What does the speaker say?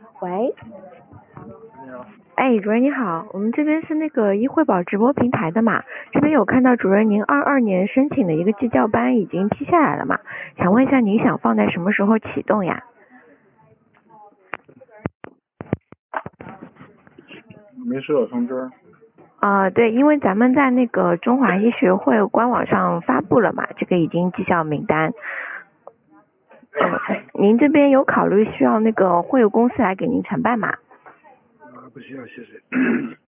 喂， 你好。 哎，主任你好，我们这边是那个医惠保直播平台的嘛，这边有看到主任您22年申请的一个技教班已经批下来了嘛，想问一下您想放在什么时候启动呀？ 没收到通知。 对，因为咱们在那个中华医学会官网上发布了嘛，这个已经绩效名单。您这边有考虑需要那个会有公司来给您承办吗？ 不需要，谢谢。